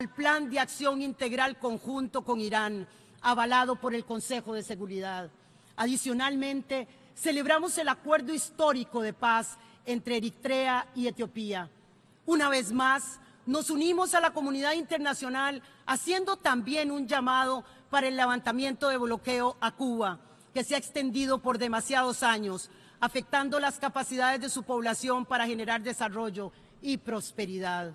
el Plan de Acción Integral Conjunto con Irán, avalado por el Consejo de Seguridad. Adicionalmente, celebramos el acuerdo histórico de paz entre Eritrea y Etiopía. Una vez más, nos unimos a la comunidad internacional haciendo también un llamado para el levantamiento de bloqueo a Cuba, que se ha extendido por demasiados años, afectando las capacidades de su población para generar desarrollo y prosperidad.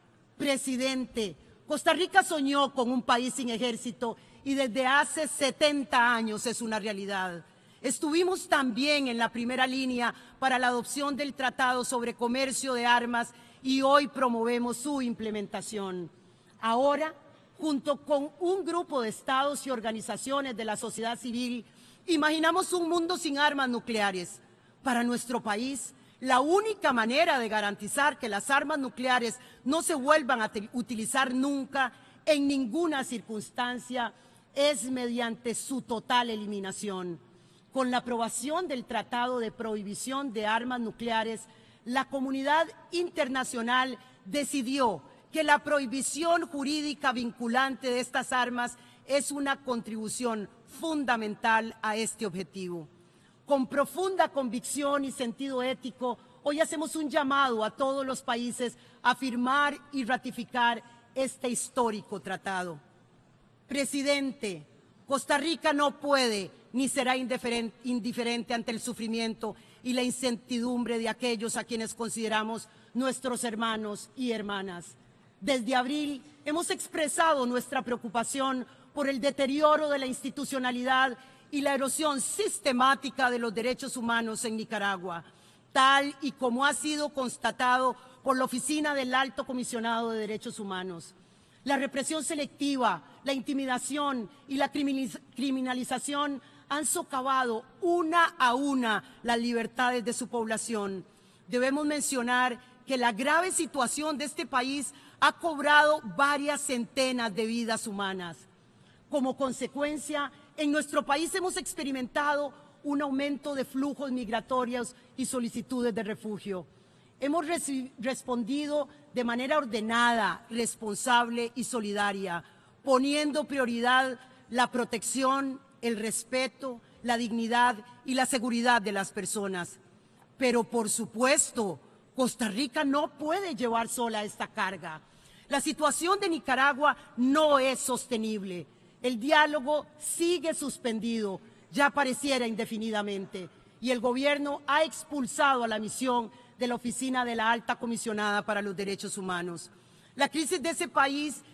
Presidente, Costa Rica soñó con un país sin ejército y desde hace 70 años es una realidad. Estuvimos también en la primera línea para la adopción del Tratado sobre Comercio de Armas y hoy promovemos su implementación. Ahora, junto con un grupo de estados y organizaciones de la sociedad civil, imaginamos un mundo sin armas nucleares. Para nuestro país, la única manera de garantizar que las armas nucleares no se vuelvan a utilizar nunca, en ninguna circunstancia, es mediante su total eliminación. Con la aprobación del Tratado de Prohibición de Armas Nucleares, la comunidad internacional decidió que la prohibición jurídica vinculante de estas armas es una contribución fundamental a este objetivo. Con profunda convicción y sentido ético, hoy hacemos un llamado a todos los países a firmar y ratificar este histórico tratado. Presidente, Costa Rica no puede ni será indiferente ante el sufrimiento y la incertidumbre de aquellos a quienes consideramos nuestros hermanos y hermanas. Desde abril hemos expresado nuestra preocupación por el deterioro de la institucionalidad y la erosión sistemática de los derechos humanos en Nicaragua, tal y como ha sido constatado por la Oficina del Alto Comisionado de Derechos Humanos. La represión selectiva, la intimidación y la criminalización han socavado una a una las libertades de su población. Debemos mencionar que la grave situación de este país ha cobrado varias centenas de vidas humanas. Como consecuencia, en nuestro país hemos experimentado un aumento de flujos migratorios y solicitudes de refugio. Hemos respondido de manera ordenada, responsable y solidaria, poniendo prioridad la protección, el respeto, la dignidad y la seguridad de las personas. Pero, por supuesto, Costa Rica no puede llevar sola esta carga. La situación de Nicaragua no es sostenible. El diálogo sigue suspendido, ya pareciera indefinidamente, y el gobierno ha expulsado a la misión de la Oficina de la Alta Comisionada para los Derechos Humanos. La crisis de ese país